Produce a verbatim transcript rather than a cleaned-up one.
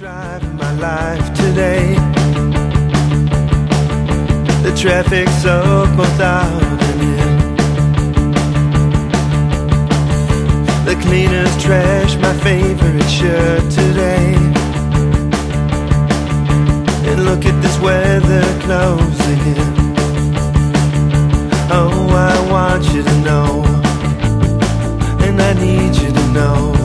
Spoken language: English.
driving my life today. The traffic's so both out and in. The cleaners trash my favorite shirt today. And look at this weather closing in. Oh, I want you to know, and I need you to know.